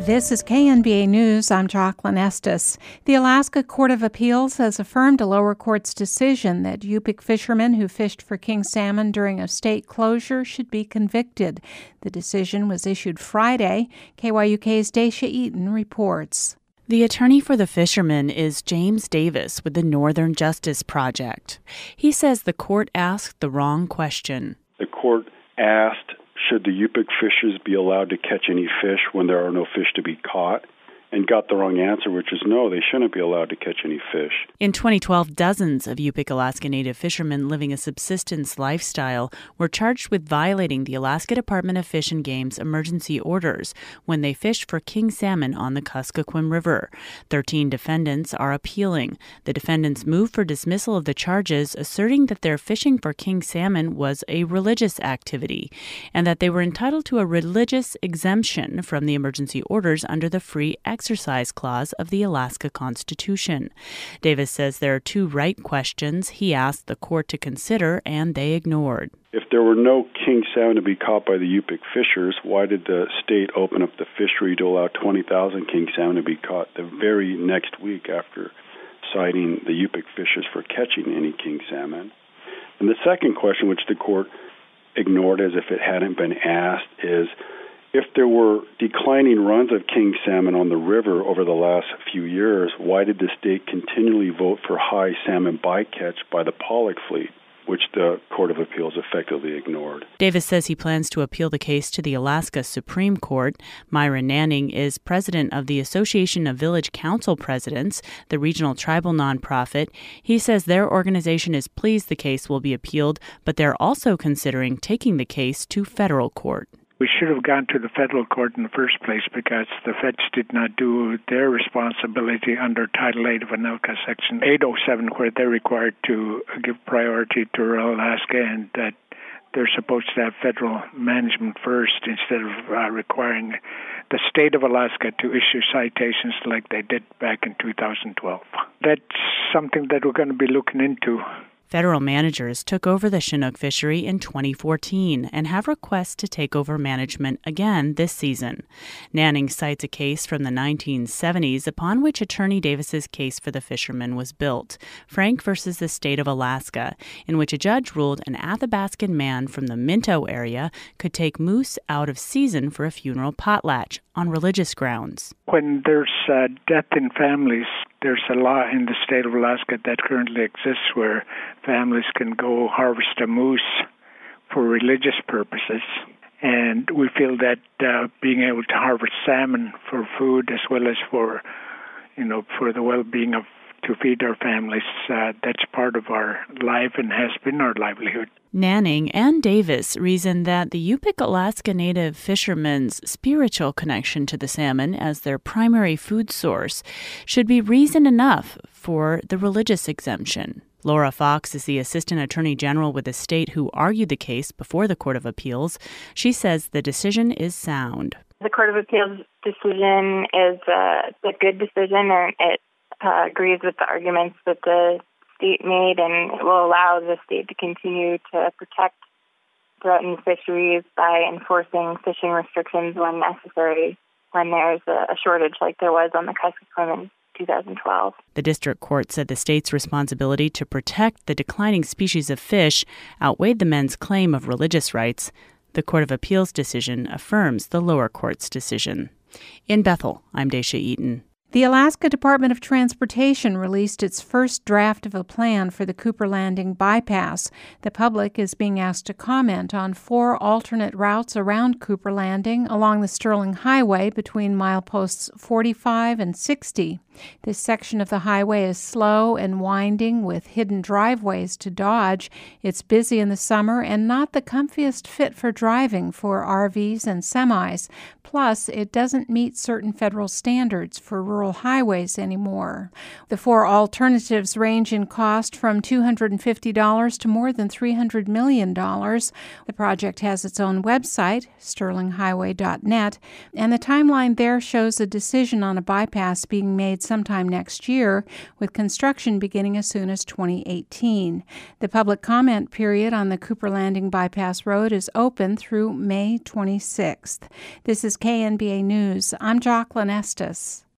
This is KNBA News. I'm Jocelyn Estes. The Alaska Court of Appeals has affirmed a lower court's decision that Yupik fishermen who fished for king salmon during a state closure should be convicted. The decision was issued Friday. KYUK's Dacia Eaton reports. The attorney for the fishermen is James Davis with the Northern Justice Project. He says the court asked the wrong question. The court asked, should the Yupik fishers be allowed to catch any fish when there are no fish to be caught? And got the wrong answer, which is no, they shouldn't be allowed to catch any fish. In 2012, dozens of Yupik Alaska Native fishermen living a subsistence lifestyle were charged with violating the Alaska Department of Fish and Game's emergency orders when they fished for king salmon on the Kuskokwim River. 13 defendants are appealing. The defendants moved for dismissal of the charges, asserting that their fishing for king salmon was a religious activity and that they were entitled to a religious exemption from the emergency orders under the Free Exercise Clause of the Alaska Constitution. Davis says there are two right questions he asked the court to consider, and they ignored. If there were no king salmon to be caught by the Yupik fishers, why did the state open up the fishery to allow 20,000 king salmon to be caught the very next week after citing the Yupik fishers for catching any king salmon? And the second question, which the court ignored as if it hadn't been asked, is if there were declining runs of king salmon on the river over the last few years, why did the state continually vote for high salmon bycatch by the pollock fleet, which the Court of Appeals effectively ignored? Davis says he plans to appeal the case to the Alaska Supreme Court. Myra Nanning is president of the Association of Village Council Presidents, the regional tribal nonprofit. He says their organization is pleased the case will be appealed, but they're also considering taking the case to federal court. We should have gone to the federal court in the first place because the feds did not do their responsibility under Title 8 of ANILCA Section 807, where they're required to give priority to rural Alaska and that they're supposed to have federal management first instead of requiring the state of Alaska to issue citations like they did back in 2012. That's something that we're going to be looking into. Federal managers took over the Chinook fishery in 2014 and have requests to take over management again this season. Nanning cites a case from the 1970s upon which Attorney Davis's case for the fishermen was built, Frank versus the state of Alaska, in which a judge ruled an Athabascan man from the Minto area could take moose out of season for a funeral potlatch on religious grounds. When there's death in families, there's a law in the state of Alaska that currently exists where families can go harvest a moose for religious purposes. And we feel that being able to harvest salmon for food as well as for the well-being of to feed our families, that's part of our life and has been our livelihood. Nanning and Davis reason that the Yupik Alaska Native fishermen's spiritual connection to the salmon as their primary food source should be reason enough for the religious exemption. Laura Fox is the Assistant Attorney General with the state who argued the case before the Court of Appeals. She says the decision is sound. The Court of Appeals decision is a good decision, and it agrees with the arguments that the state made, and it will allow the state to continue to protect threatened fisheries by enforcing fishing restrictions when necessary, when there's a shortage like there was on the Kuskokwim in 2012. The district court said the state's responsibility to protect the declining species of fish outweighed the men's claim of religious rights. The Court of Appeals decision affirms the lower court's decision. In Bethel, I'm Dacia Eaton. The Alaska Department of Transportation released its first draft of a plan for the Cooper Landing bypass. The public is being asked to comment on 4 alternate routes around Cooper Landing along the Sterling Highway between mileposts 45 and 60. This section of the highway is slow and winding with hidden driveways to dodge. It's busy in the summer and not the comfiest fit for driving for RVs and semis. Plus, it doesn't meet certain federal standards for rural highways anymore. The 4 alternatives range in cost from $250 to more than $300 million. The project has its own website, sterlinghighway.net, and the timeline there shows a decision on a bypass being made sometime next year, with construction beginning as soon as 2018. The public comment period on the Cooper Landing Bypass Road is open through May 26th. This is KNBA News. I'm Jocelyn Estes.